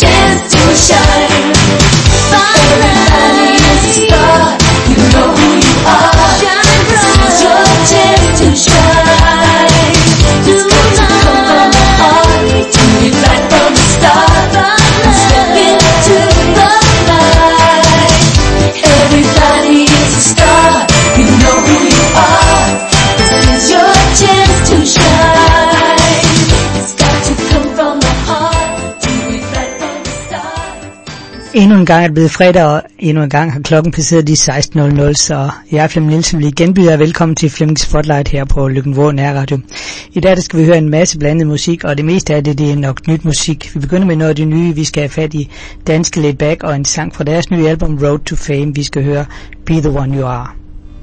chance to shine. Everybody is a star, you know who you are. This is your chance to shine. It's got to come from the heart, do it right from the start. Step into the light. Everybody is a star, you know who you are. This is your chance to shine. It's got to come from the heart, do it right from the start. Endnu en gang er det blevet fredag, og endnu en gang har klokken passeret de 16.00, så jeg, Flemming Nielsen, vil igen byde jer velkommen til Flemming Spotlight her på Løkken-Vrå Nærradio. I dag skal vi høre en masse blandet musik, og det meste af det er nok nyt musik. Vi begynder med noget af det nye. Vi skal have fat i danske Laid Back og en sang fra deres nye album Road to Fame. Vi skal høre Be the One You Are.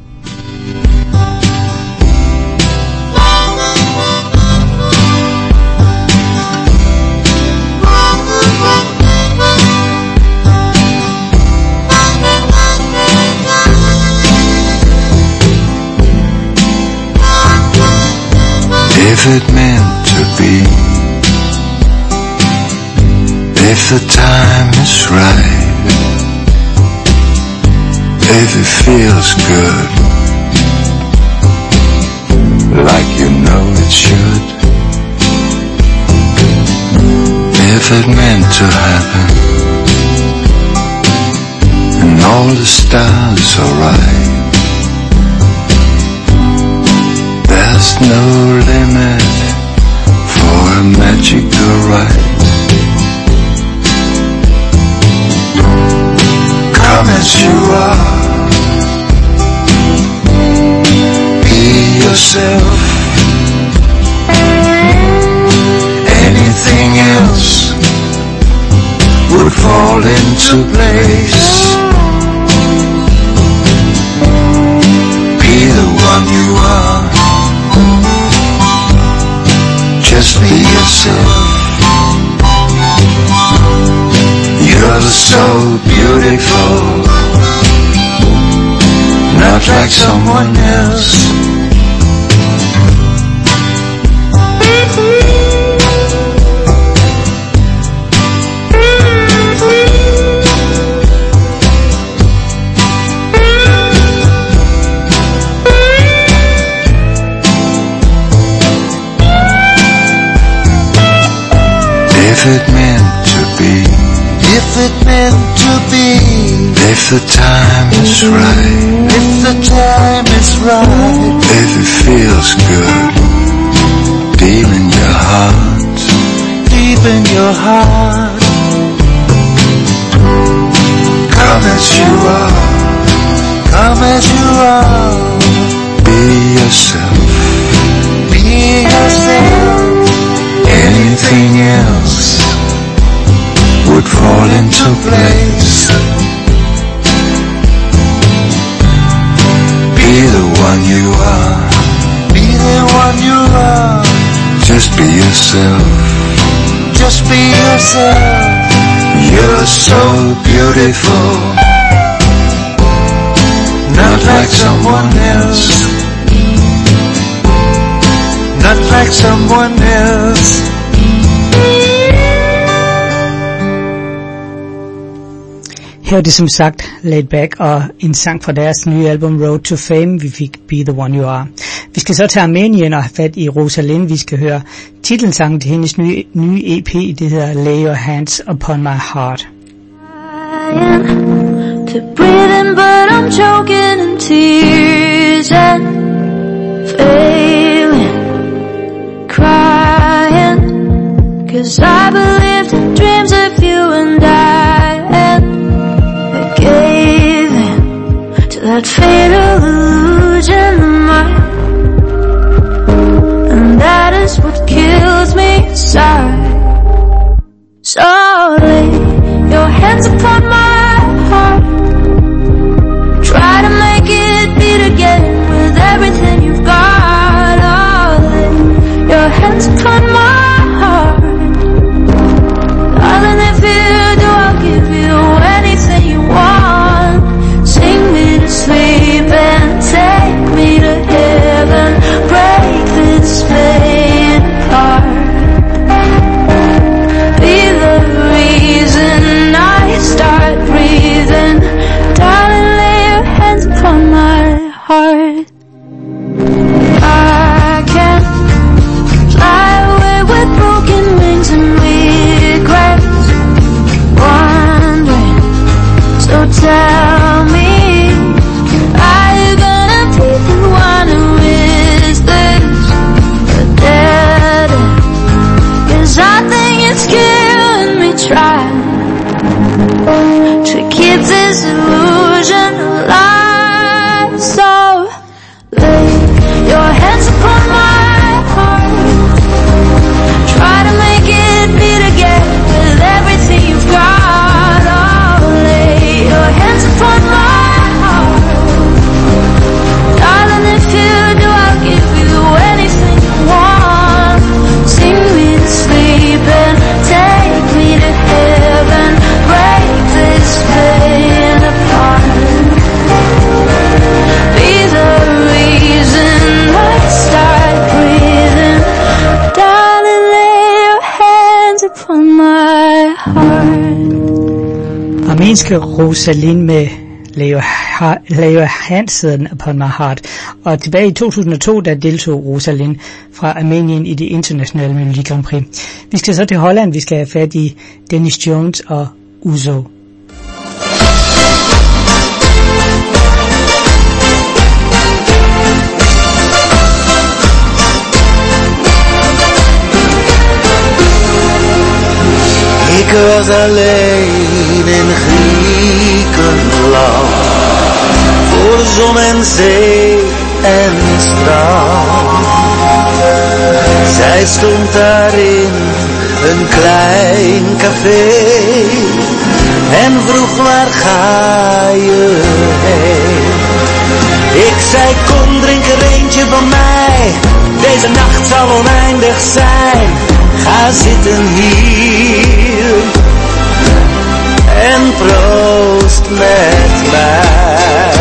If it meant to be, if the time is right, if it feels good, like you know it should, if it meant to happen, and all the stars are right, there's no limit for a magical ride. Come as you are, be yourself. Anything else would fall into place. Be the one you are. Just be yourself. You're so beautiful, not like someone else. If it meant to be, if it meant to be, if the time is right, if the time is right, if it feels good, deep in your heart, deep in your heart. Come as you are, come as you are. Be yourself, be yourself. Anything else would fall into place. Be the one you are, be the one you are. Just be yourself, just be yourself. You're so beautiful, not like someone else, not like someone else. Her er det som sagt Laid Back og en sang fra deres nye album Road to Fame. Vi fik Be the One You Are. Vi skal så til Armenien og have fat i Rosalind. Vi skal høre titelsangen til hendes nye EP. Det hedder Lay Your Hands Upon My Heart. To breathe in, but I'm choking in tears and failing, crying, 'cause I believed in dreams of you and I gave in to that fatal illusion of mine, and that is what kills me inside. So lay your hands upon my heart, try to make it beat again with everything you've got. Oh, lay your hands upon my heart, darling, if you do, I'll give you anything you want. Sing me to sleep. the kids' illusion of life. So lay your hands upon my heart. Try to make it beat again with everything you've got. Oh, lay your hands upon my heart. Darling, if you do, I'll give you anything you want. Sing me to sleep and take me to heaven. Break this pain apart. Be the reason I start breathing. Darling, lay your hands upon my heart. Armenske Rosalind med Lay Your Hands Upon My Heart. Og tilbage i 2002, der deltog Rosalind fra Armenien i det internationale Melodi Grand Prix. Vi skal så til Holland. Vi skal have fat i Dennis Jones og Uzo. Ik was alleen in Griekenland, voor zon en zee en strand. Zij stond daar in een klein café en vroeg waar ga je heen. Ik zei kom drink er eentje van mij, deze nacht zal oneindig zijn. Ga zitten hier en proost met mij.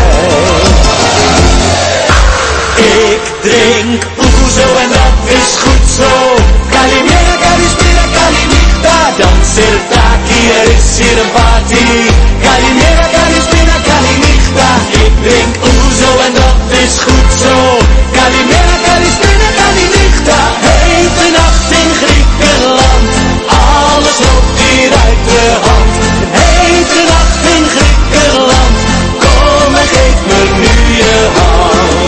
Ik drink Uzo en dat is goed zo. Kalimera, kalispira, kalimita, dansertaki, er is hier een party. Kalimera, kalispira, kalimita, ik drink Uzo en dat is goed zo. Kalimera, kalispira, kalimita, hete nacht in Griekenland, alles loopt hier uit de hand. Hete nacht in Griekenland, kom en geef me nu je hand.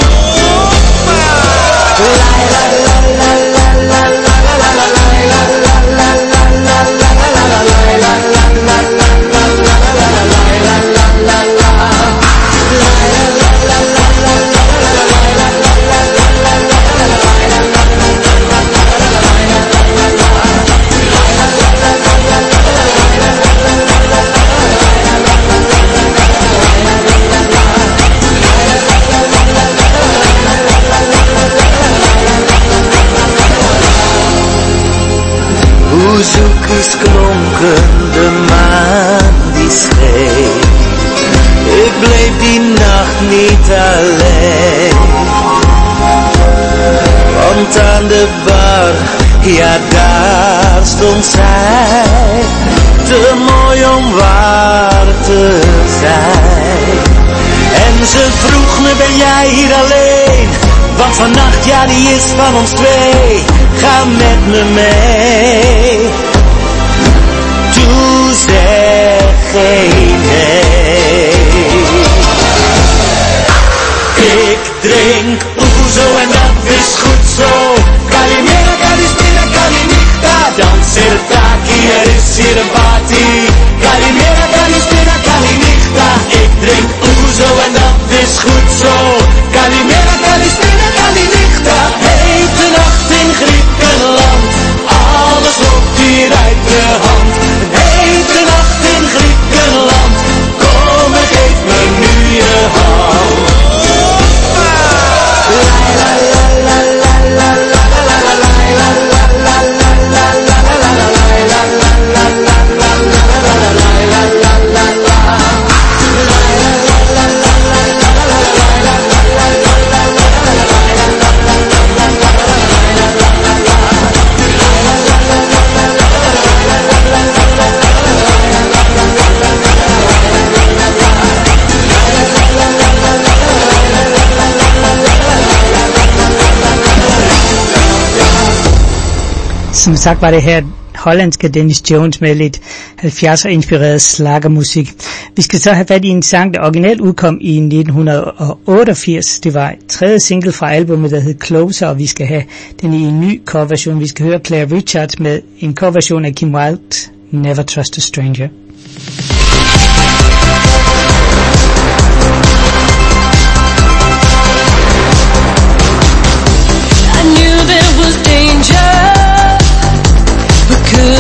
Hoe zoek is klonken de maan die scheen. Ik bleef die nacht niet alleen, want aan de bar, ja daar stond zij, te mooi om waar te zijn. En ze vroeg me ben jij hier alleen, want vannacht ja die is van ons twee. Ga met me mee, doe zeg geen nee. Ik drink Uzo en dat is goed zo. Kalimera, kalispira, kalimita, dansertaki, er is hier een party. Kalimera, kalispira, kalimita, ik drink Uzo en dat is goed zo. Kalimera, kalispira, kalimita, hete nacht in Griekenland, alles loopt hier uit de hand. Hete nacht in Griekenland, kom en geef me nu je hand. Som sagt var det her hollandske Dennis Jones med lidt 70'er inspireret slagermusik. Vi skal så have fat i en sang, der originalt udkom i 1988. Det var tredje single fra albumet, der hed Closer, og vi skal have den i en ny coverversion. Vi skal høre Claire Richards med en coverversion af Kim Wilde's Never Trust a Stranger.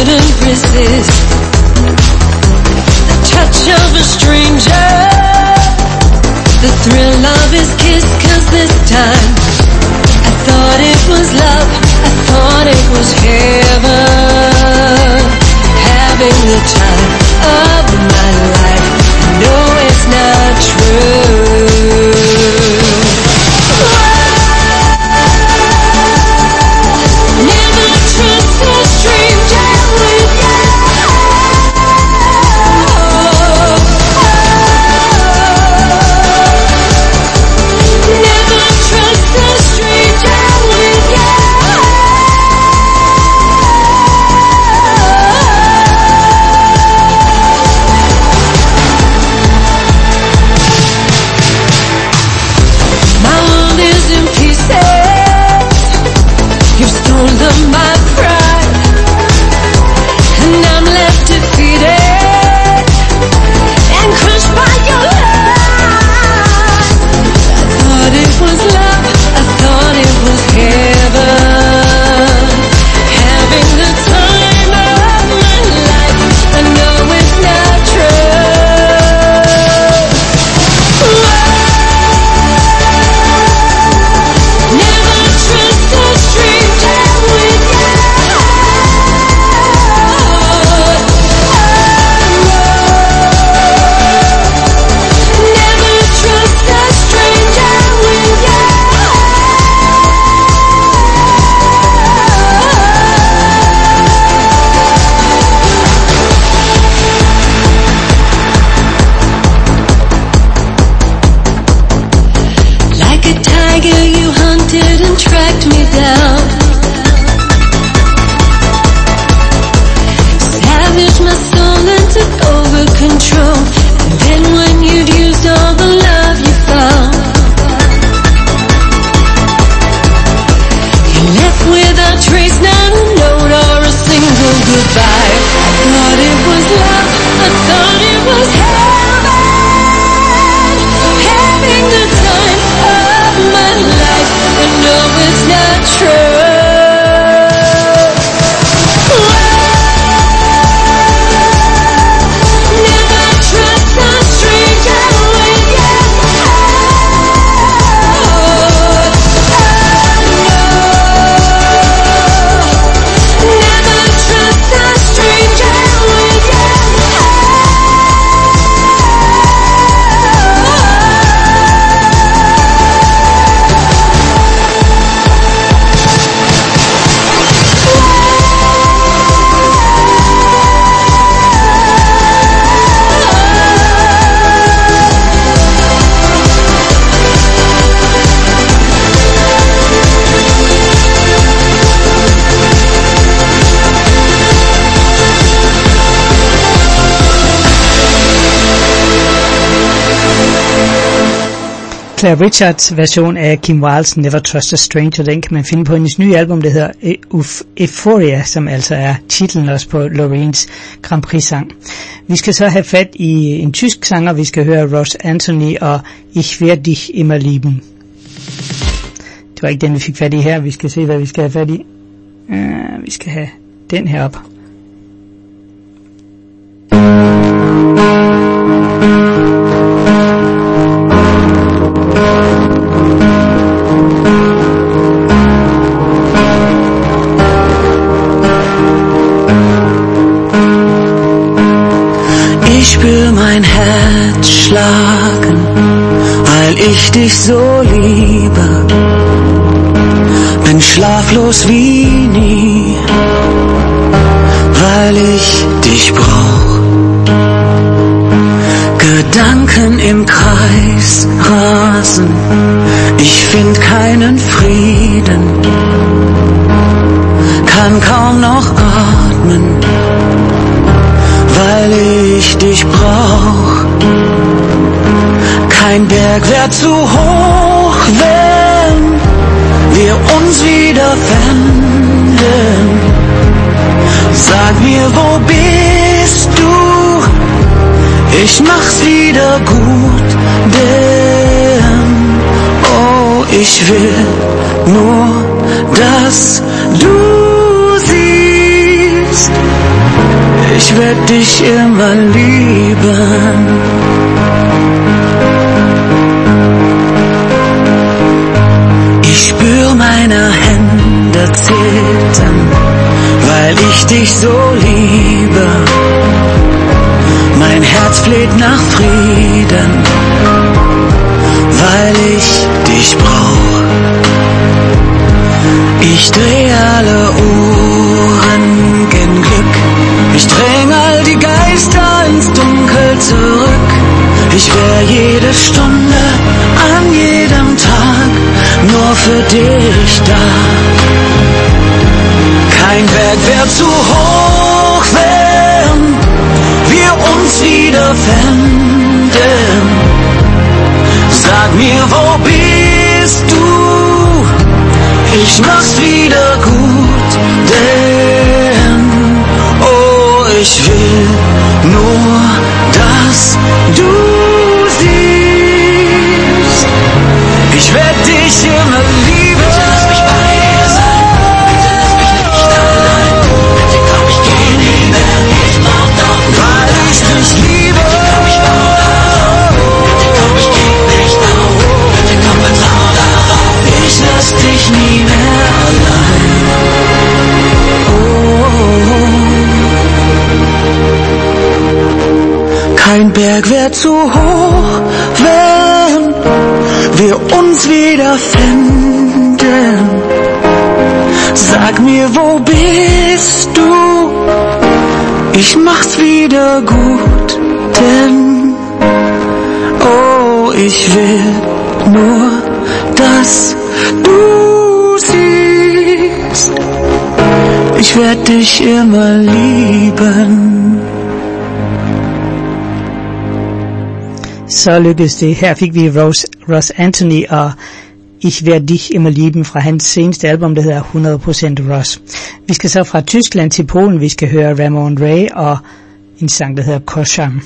couldn't resist the touch of a stranger, the thrill of his kiss, 'cause this time I thought it was love, I thought it was heaven, having the time of my life. No, it's not true. Never trust a stranger with you. Never trust a stranger with you. My world is in pieces. You've stolen my pride, and I'm left defeated and crushed by your lies. I thought it was love, I thought it was heaven, having the time of my life. I know it's not true. Never trust a stranger with you. Never trust a stranger with you. Like a tiger, you hunted and tracked me down. Savaged my soul and took over control. And then when you'd used all the love you found, you left without trace, not a note or a single goodbye. I thought it was love, I thought it was heaven, having the time of my life. I know it's not true. Never trust a stranger with you. Never trust a stranger with you. Claire Richards version af Kim Wildes Never Trust a Stranger, den kan man finde på hendes nye album, der hedder Euphoria, som altså er titlen også på Loreens Grand Prix sang. Vi skal så have fat i en tysk sanger, vi skal høre Ross Anthony og Ich werde dich immer lieben. Det var ikke den vi fik fat i her, vi skal se hvad vi skal have fat i. Vi skal have den her op. Ich spür mein Herz schlagen, weil ich dich so liebe. Bin schlaflos wie nie, weil ich dich brauch. Gedanken im Kreis rasen, ich find keinen Frieden, kann kaum noch atmen, weil ich dich brauch. Kein Berg wär zu hoch, wenn wir uns wieder fänden. Sag mir, wo bist du? Ich mach's wieder gut, denn oh, ich will nur, dass du siehst, Ich werd dich immer lieben. Ich spür meine Hände zittern, weil ich dich so liebe. Mein Herz fleht nach Frieden, weil ich dich brauch. Ich dreh alle Uhren gen Glück, ich dräng all die Geister ins Dunkel zurück. Ich wär jede Stunde, an jedem Tag nur für dich da. Kein Berg wär zu hoch, wenn wir uns wieder fänden. Sag mir, wo bist du? Ich mach's wieder gut, denn oh, ich will nur, dass du siehst. Ich werd dich immer lieben. Bitte lass mich bei dir sein. Bitte lass mich nicht allein. Bitte komm, ich geh nie mehr. Ich brauch doch nur weil ich dich liebe. Bitte komm, ich bau darauf. Bitte komm, ich geb nicht auf. Bitte komm, vertrau darauf. Ich lass dich nie mehr allein. Oh. Kein Berg wär zu hoch, wenn wir uns wieder finden. Sag mir, wo bist du? Ich mach's wieder gut, denn oh, ich will nur, dass du siehst. Ich werd dich immer lieben. Så lykkedes det. Her fik vi Ross Anthony og Ich werde dich immer lieben fra hans seneste album, der hedder 100% Ross. Vi skal så fra Tyskland til Polen. Vi skal høre Ramon Ray og en sang, der hedder Koszam.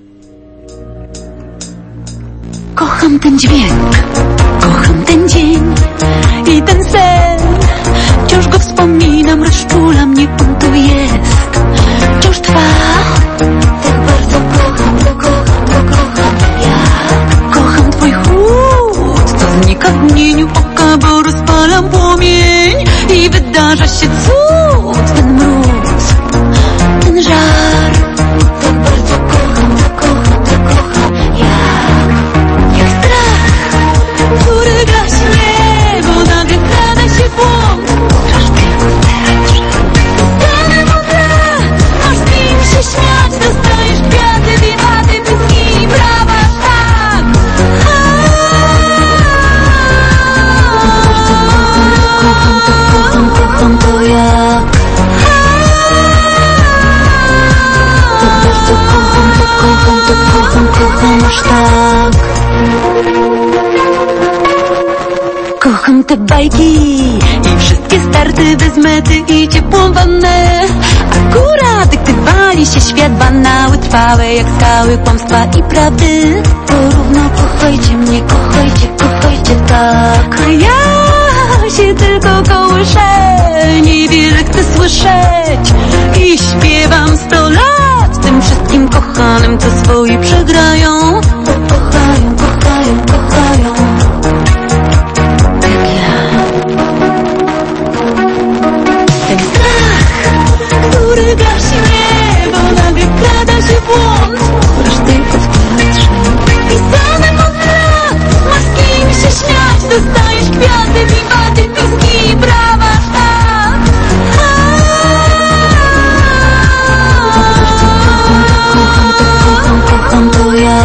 Kocham ten dźwięk, kocham ten dzień i ten sen. Wciąż go wspominam, rozczula mnie, on tu jest. Wciąż trwa. Tak bardzo kocham, to kocham, to kocham ja. Kocham twój chłód, co znika w mgnieniu oka, bo rozpalam płomień i wydarza się cud. Ten mróz, ten żar. Tak bardzo kocham, to kocham, to kocham ja. Jak strach, który gaśnie, bo nagle wkrada się błąd. Grasz tylko w teatrze. Stanę mądra, masz z kim się śmiać. Dostajesz kwiaty, wiwaty, pyski i brawa, tak. Kocham to, kocham, kocham to jak. Tak bardzo kocham to, kocham to, kocham, kocham aż tak. Kocham te bajki i wszystkie starty bez mety i ciepłą wannę. Akurat dyktywali się świat, banały trwałe jak skały kłamstwa i prawdy. Porówno kochajcie mnie, kochajcie, kochajcie tak. A ja się tylko kołyszę, niewiele chcę słyszeć i śpiewam 100 lat tym wszystkim kochanym, co swoi przegrają. Bo kochają, kochają, kochają. Ten strach, który gaśnie, bo nagle wkrada się błąd. Grasz tylko w teatrze. I stanę mądra, masz z kim się śmiać. Dostajesz kwiaty, wiwaty, piski i brawa, tak. Kocham to, kocham, kocham to ja.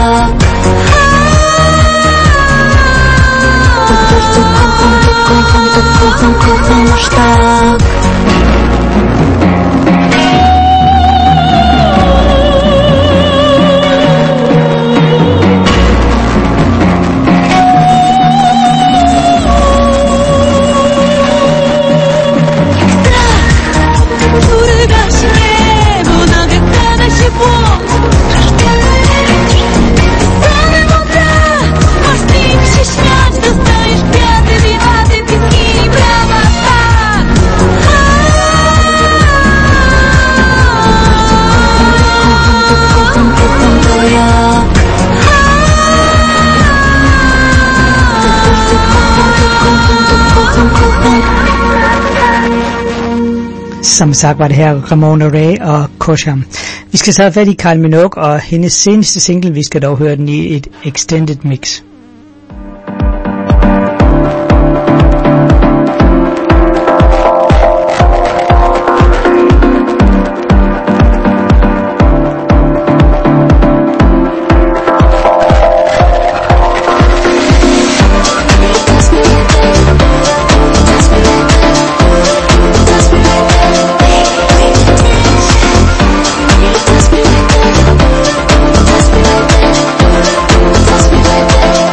Som sagt var det her Ramona Ray og Kosham. Vi skal så have fat i Kylie Minogue og hendes seneste single. Vi skal dog høre den i et extended mix. Touch me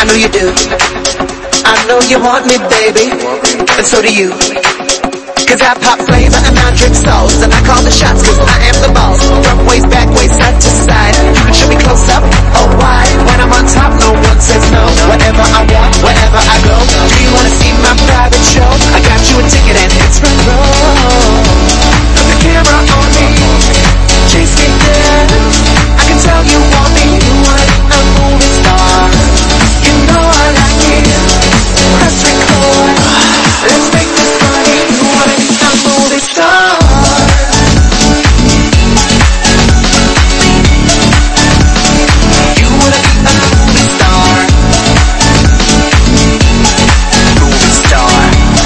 know you do. I know you want me, baby, and so do you. Cause I pop flavor and I drink sauce, and I call the shots cause I am the boss. Front ways, back ways, side to side. You can show me close up or wide. When I'm on top, no one says no. Whatever I want, wherever I go. Do you wanna see my private show? I got you a ticket and it's front row. Put the camera on me, chase me down. I can tell you want me, you want a movie star. You know I like it, press record. Let's make this funny, you want a movie star. You wanna be a movie star. Movie star.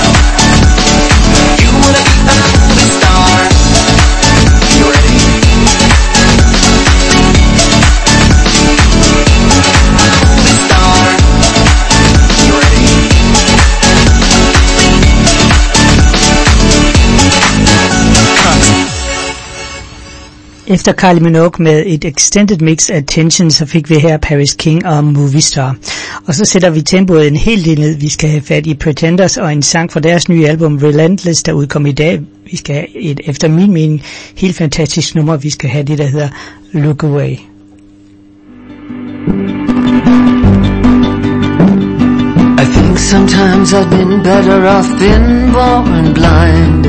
You wanna be a movie star. You ready? Movie star. You ready? Efter Kylie Minogue med et extended mix af Tension, så fik vi her Paris King og Movie Star. Og så sætter vi tempoet en hel del ned. Vi skal have fat i Pretenders og en sang fra deres nye album Relentless, der udkommer i dag. Vi skal have et, efter min mening, helt fantastisk nummer. Vi skal have det, der hedder Look Away. I think sometimes I've been better off been born blind.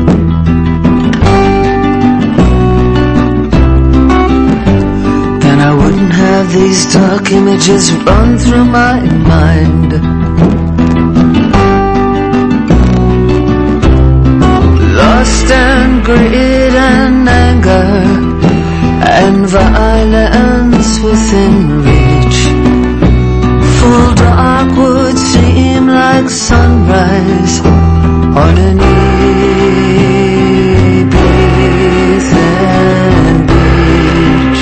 Then I wouldn't have these dark images run through my mind. Lust and greed and anger and violence within reach. Full dark would seem like sunrise on an Ibiza beach.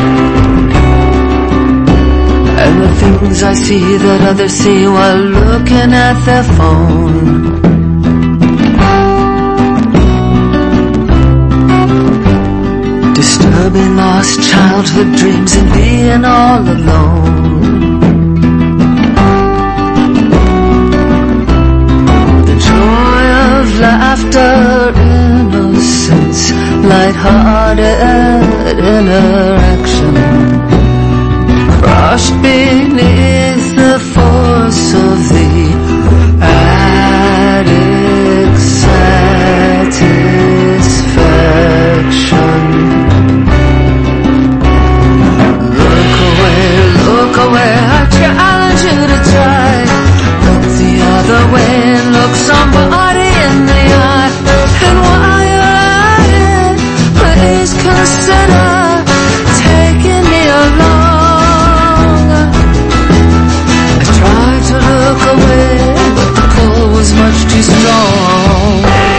And the things I see that others see while looking at their phone. Disturbing lost childhood dreams and being all alone. Laughter, innocence, light-hearted interaction, crushed beneath the force of the addict's satisfaction. Look away, I challenge you to try. Look the other way, look somebody in the eye, and while you're at it, please consider taking me along. I tried to look away, but the pull was much too strong.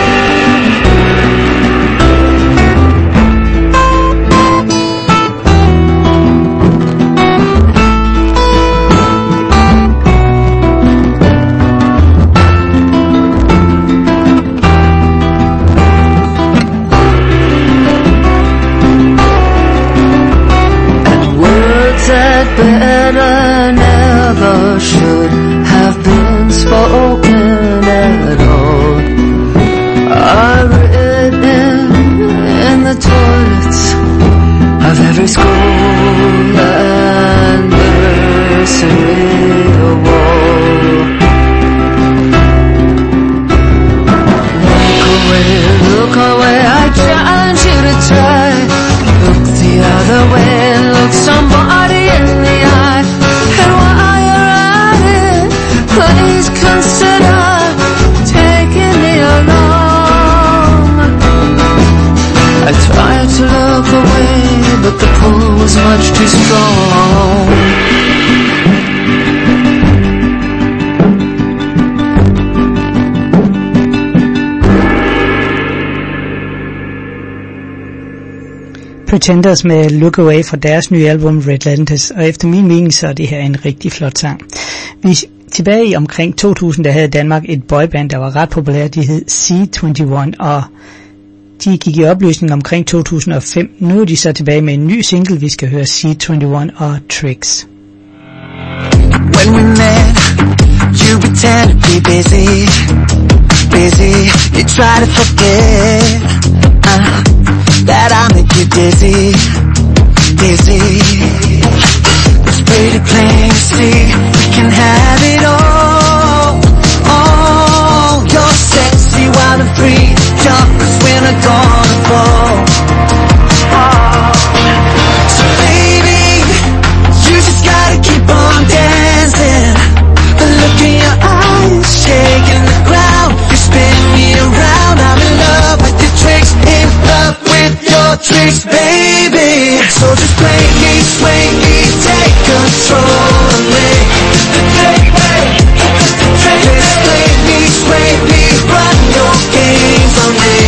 Better never should have been spoken at all. Are written in the toilets of every school and nursery wall. Look away, I challenge you to try. Look the other way, look somebody in the eye, and while you're at it, please consider taking me along. I tried to look away, but the pull was much too strong. Pretenders med Look Away fra deres nye album Relentless, og efter min mening så er det her en rigtig flot sang. Tilbage i omkring 2000, der havde Danmark et boyband, der var ret populært. De hed C21, og de gik i opløsning omkring 2005. Nu er de så tilbage med en ny single. Vi skal høre C21 og Tricks. When When we met, you pretend to be busy. You try to forget that I make you dizzy. It's pretty plain to see we can have it all. You're sexy, wild and free. Jump 'cause we're not gonna fall. So baby, you just gotta keep on dancing. The look in your eyes, shaking the ground. You spin me around. I'm in love with your tricks, in love with your tricks, baby. So just play me, sway me, take control of me. Just play me, sway me, run your games on me.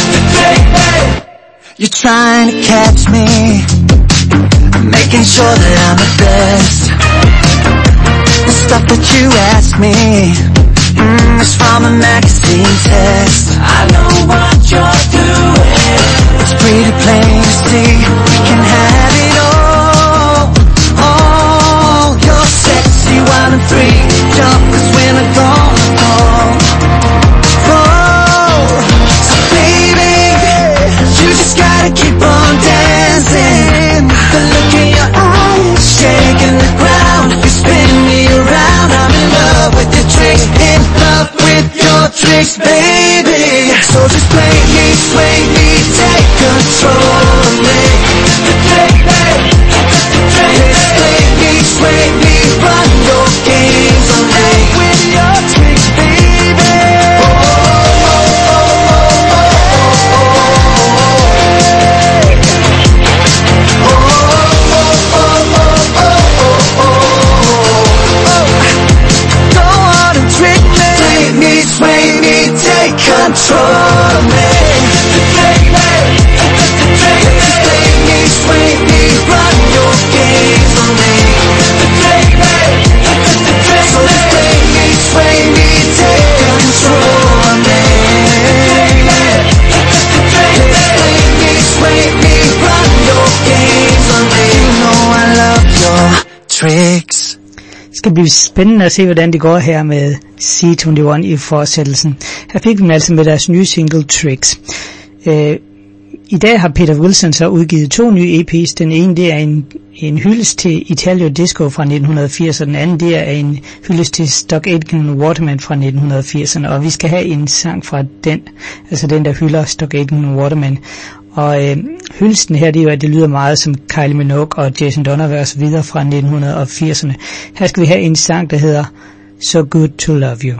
You're trying to catch me, making sure that I'm the best. The stuff that you ask me is from a magazine test. I know what you're doing. It's pretty plain to see we can have it all. You're sexy, wild and free. Jump 'cause we're not gonna fall. So baby, you just gotta keep on dancing. The look in your eyes, shaking the ground. You spin me around. I'm in love with your tricks, in love with your tricks, baby. So just play me, sway me, take control of me. Just play me, sway me, run your games on me. With your tricks, baby. Go on and trick me. Play me, sway me, take control of me. Just play me, sway me, run your games on me. So just play me, sway me, take control of me. Just play me, sway me, run your games on me. You know I love your tricks. Det skal blive spændende at se, hvordan det går her med C21 i fortsættelsen. Her fik vi altså med deres nye single Tricks. I dag har Peter Wilson så udgivet 2 nye EP's. Den ene det er en hyldest til Italio Disco fra 1980, og den anden det er en hyldest til Stock Aitken Waterman fra 1980'erne. Og vi skal have en sang fra den, altså den der hylder Stock Aitken Waterman. Og hyldesten her, det er jo, at det lyder meget som Kylie Minogue og Jason Donovan og så videre fra 1980'erne. Her skal vi have en sang, der hedder So Good to Love You.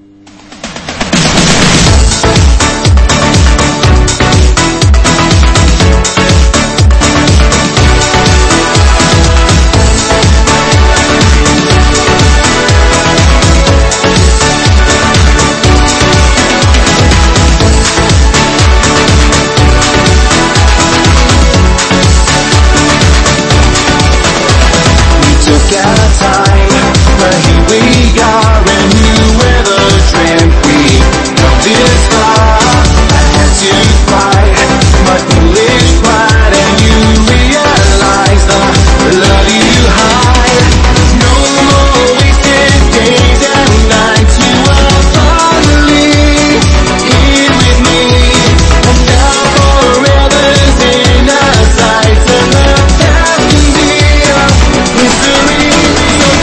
But here we are, and you weather trend. We come this far. I had to fight my foolish pride, and you realize the love you hide. No more wasted days and nights. You are finally here with me, and now forever's in our sights, and the past can be a mystery. So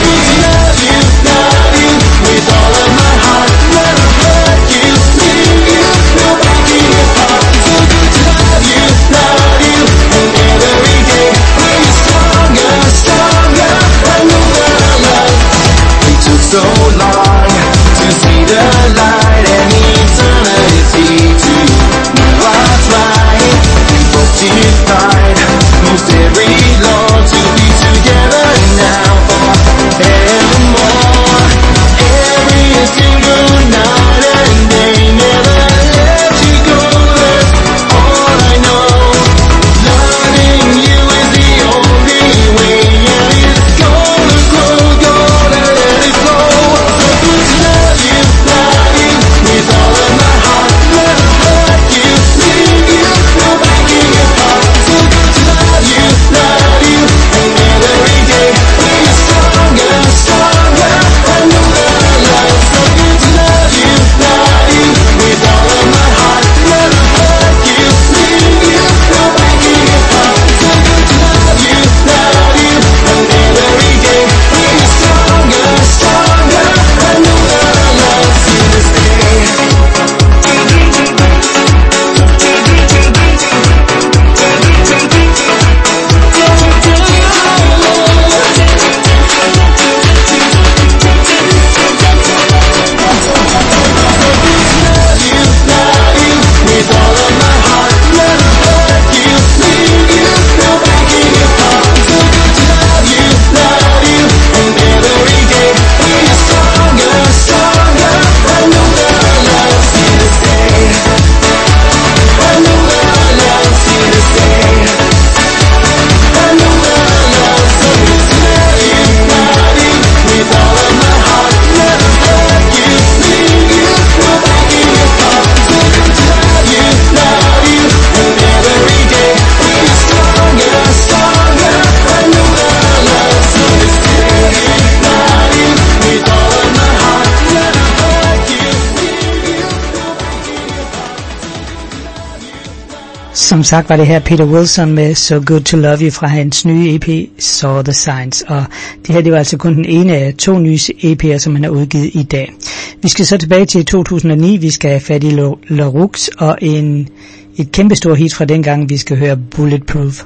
Som sagt var det her Peter Wilson med So Good To Love You fra hans nye EP Saw The Signs, og det her det var altså kun den ene af 2 nye EP'er, som han har udgivet i dag. Vi skal så tilbage til 2009, vi skal have fat i La Roux og et kæmpestor hit fra dengang, vi skal høre Bulletproof.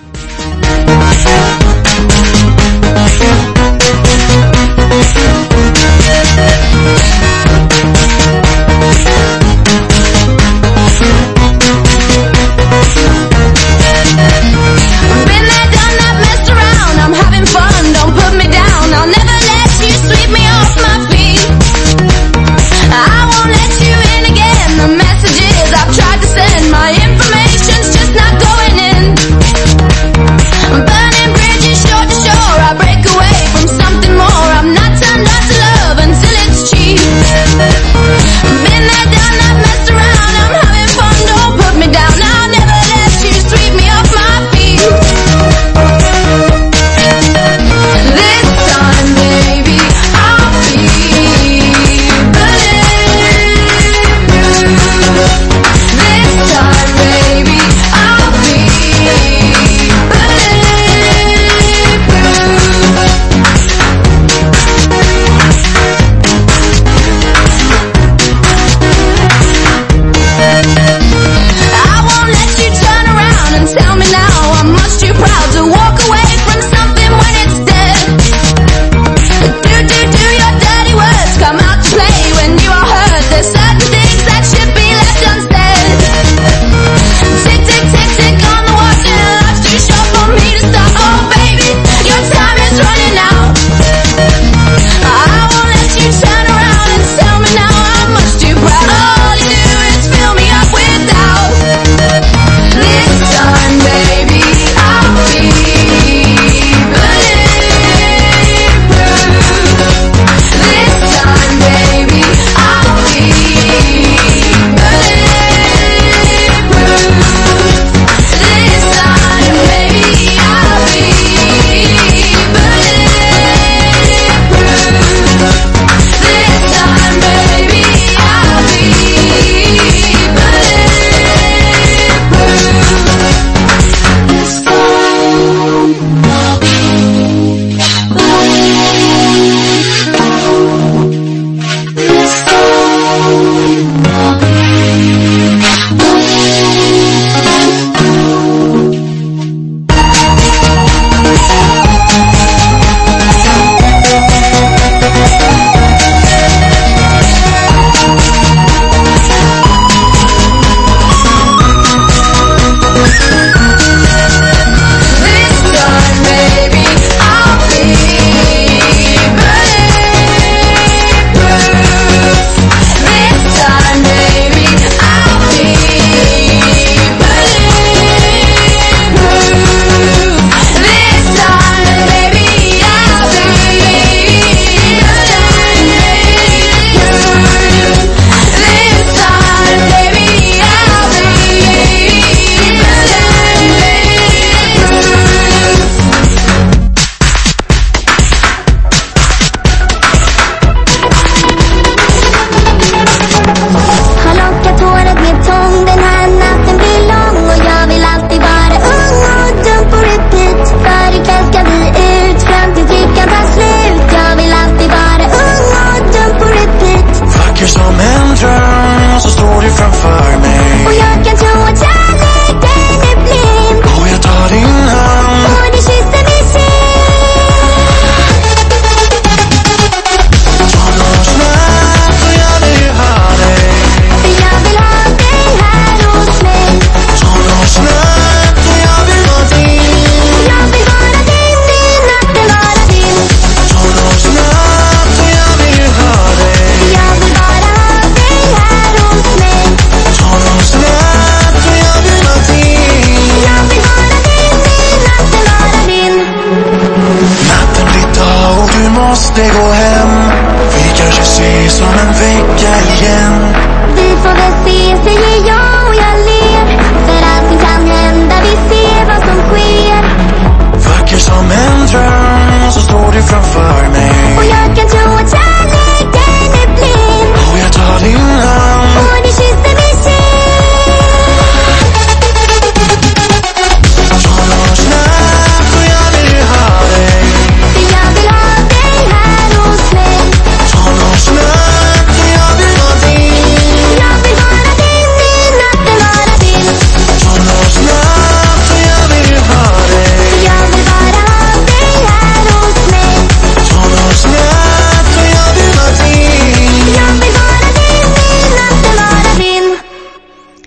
måste gå hem. Vi kanske ses om en vecka igen. Vi får väl se, säger jag och jag ler. För allting kan hända, vi ser vad som sker. Vacker som en dröm, så står du framför mig. Och jag kan tro att kärleken är blind. Och jag tar din hand och du kysser min kind.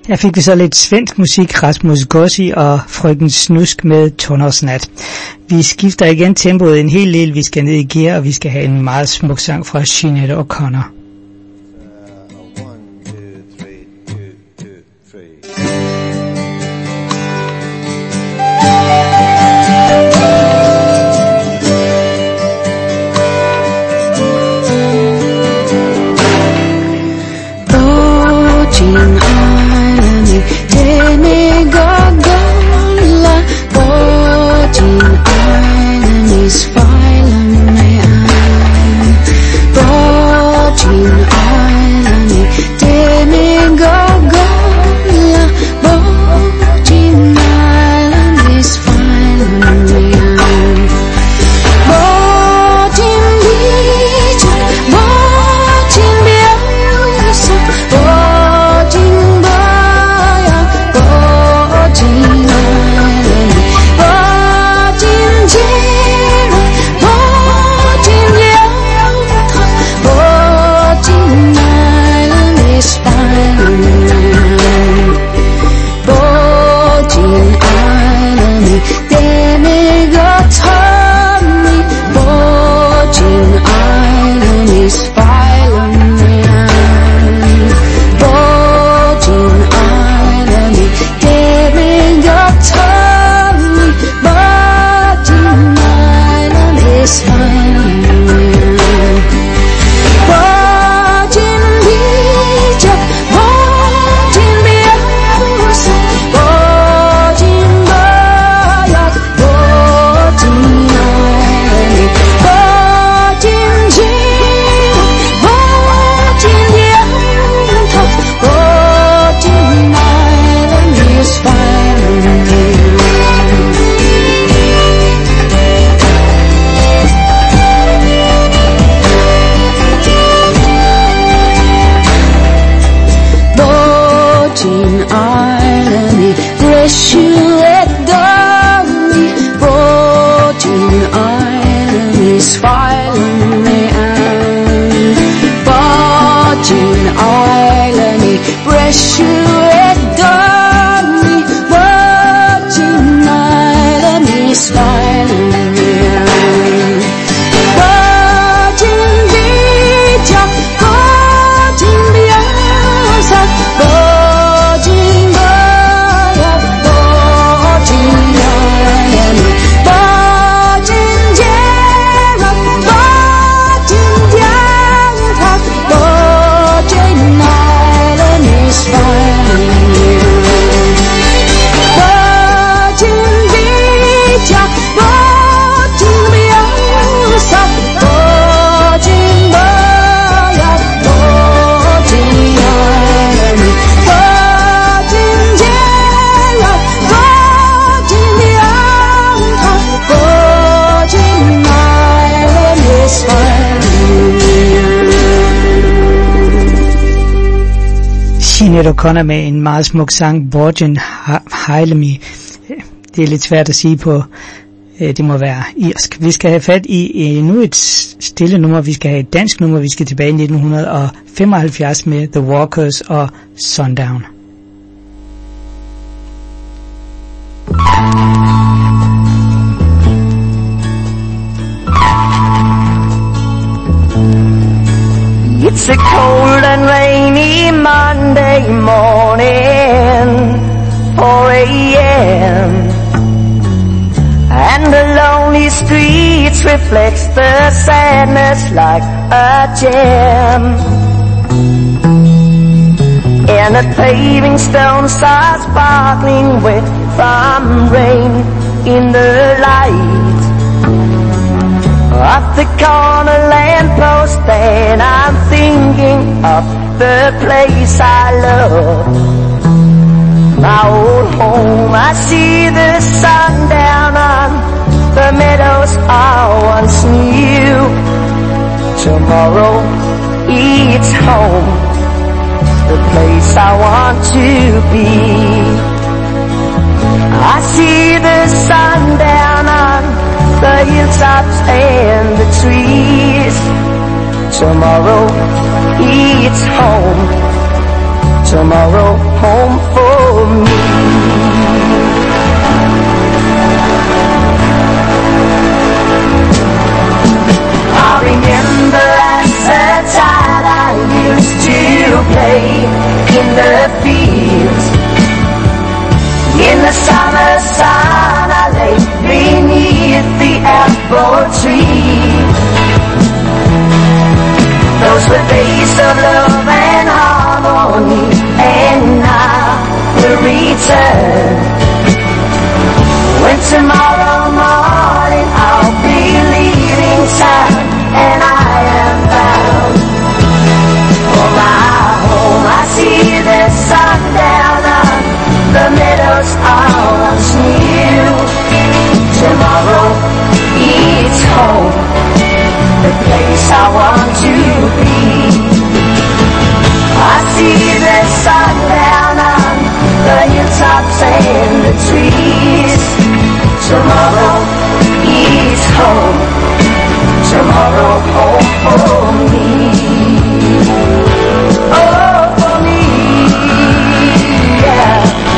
Her fik vi så lidt svensk musik, Rasmus Gossi og Frøken Snusk med Tonårsnat. Vi skifter igen tempoet en hel del, vi skal ned i gear, og vi skal have en meget smuk sang fra Sinéad O'Connor. Sinéad O'Connor med en meget smuk sang, Borgin Heilemi. Det er lidt svært at sige på, det må være irsk. Vi skal have fat i nu et stille nummer, vi skal have et dansk nummer, vi skal tilbage i 1975 med The Walkers og Sundown. It's a cold and rainy Monday morning, 4 a.m. And the lonely streets reflects the sadness like a gem. And the paving stones are sparkling wet from rain in the light of the corner lamppost, and I'm thinking of the place I love, my old home. I see the sun down on the meadows I once knew. Tomorrow it's home, the place I want to be. I see the sun down on the hilltops and the trees. Tomorrow it's home, tomorrow home for me. I remember as a child I used to play in the fields. In the summer sun I lay beneath the apple tree. Those were days of love and harmony, and now will return. When tomorrow morning I'll be leaving town and I am bound for my home, I see the sun down on the meadows all once new. Tomorrow it's home, the place I want to be. I see the sun down on the hilltops and the trees. Tomorrow it's home, tomorrow home for me. Oh, for me, yeah.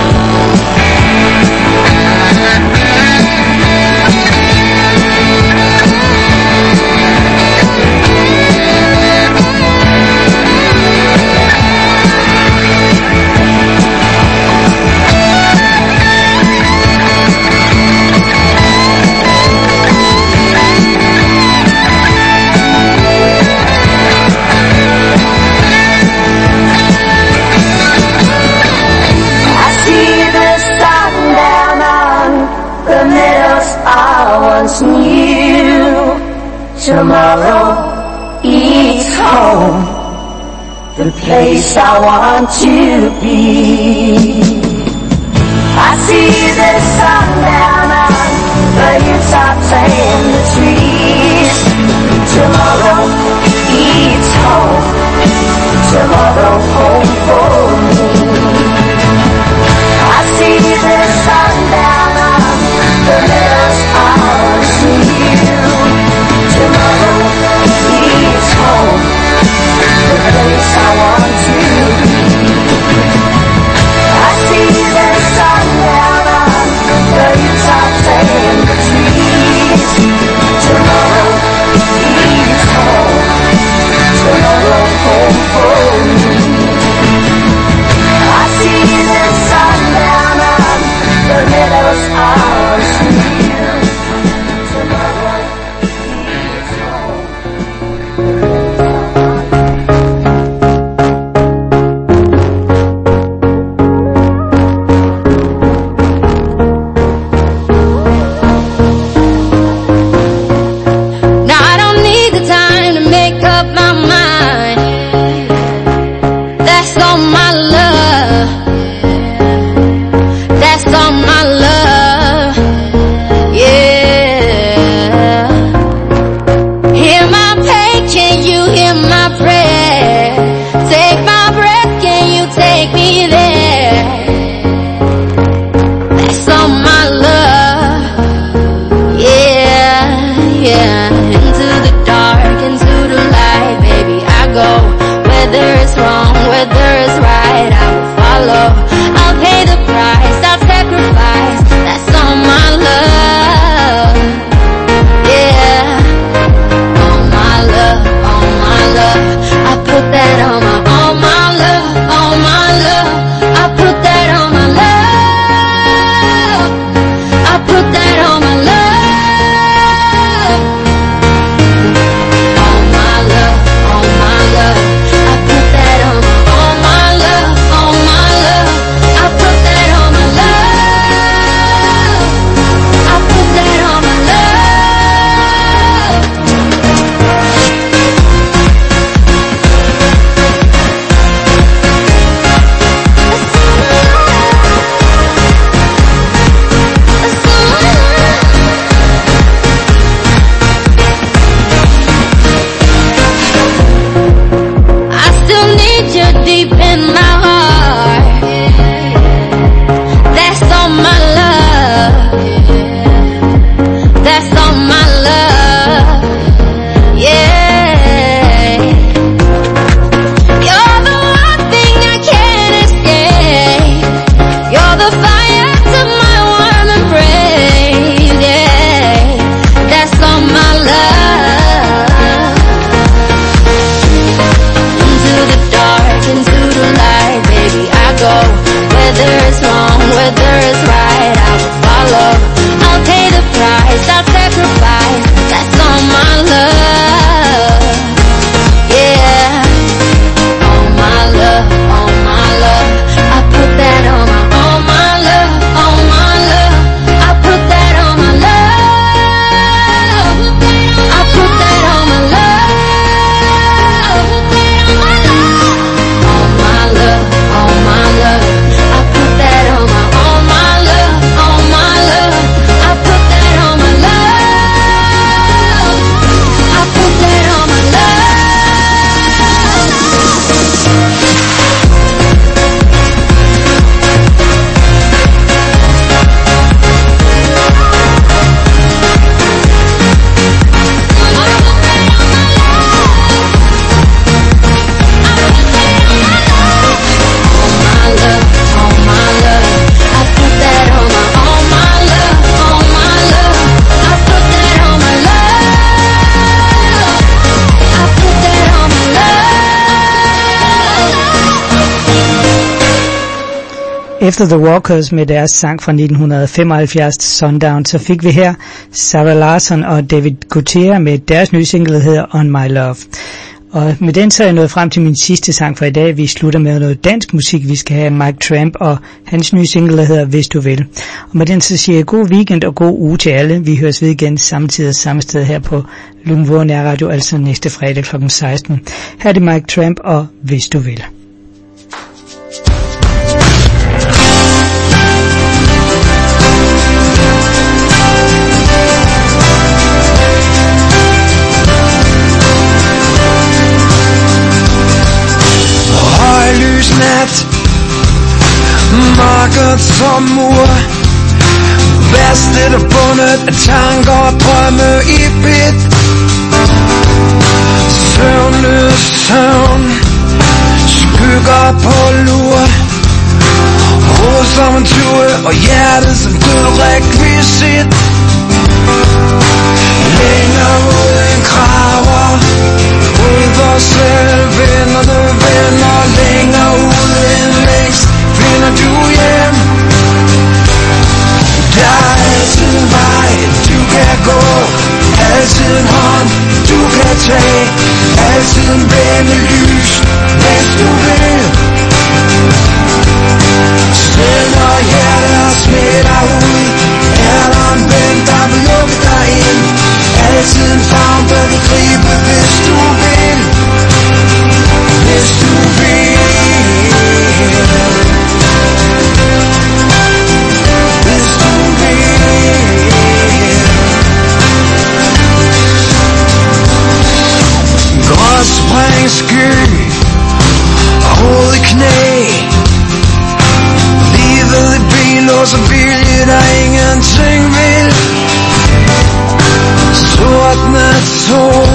New. Tomorrow it's home, the place I want to be. I see the sun down on the hilltops and the trees. Tomorrow it's home, tomorrow home for me. I see the sun down on the meadows all new. Tomorrow it's home, the place I want to be. I see the sun down on the hilltops and the trees. Efter The Walkers med deres sang fra 1975, Sundown, så fik vi her Sarah Larsson og David Gutierrez med deres nye single, der hedder On My Love. Og med den så er jeg nået frem til min sidste sang for i dag. Vi slutter med noget dansk musik. Vi skal have Mike Tramp og hans nye single, der hedder Hvis Du Vil. Og med den så siger jeg god weekend og god uge til alle. Vi høres ved igen samme tid og samme sted her på Løkken-Vrå Nærradio, altså næste fredag kl. 16. Her er det Mike Tramp og Hvis Du Vil. Lys nat, mørket som mur, vastet og bundet af tanker og drømme i bit. Søvnløs søvn, skygger på lur, hoved som en tue og hjertet som død rekvisit. Længere ud end kraver, ud for selvvinderne vender. Længere ud end længst finder du hjem. Der er altid en vej du kan gå, altid en hånd du kan tage, altid en vende lys hvis du vil. Selv når hjertet smitter ud, er der en ven der vil lukke dig ind. Altid en favn der vil gribe hvis du vil. Hvis du vil. Hvis du vil. Gråspringsky, hoved i knæ, livet i bil og så vilje der ingenting vil. Sort nat, sol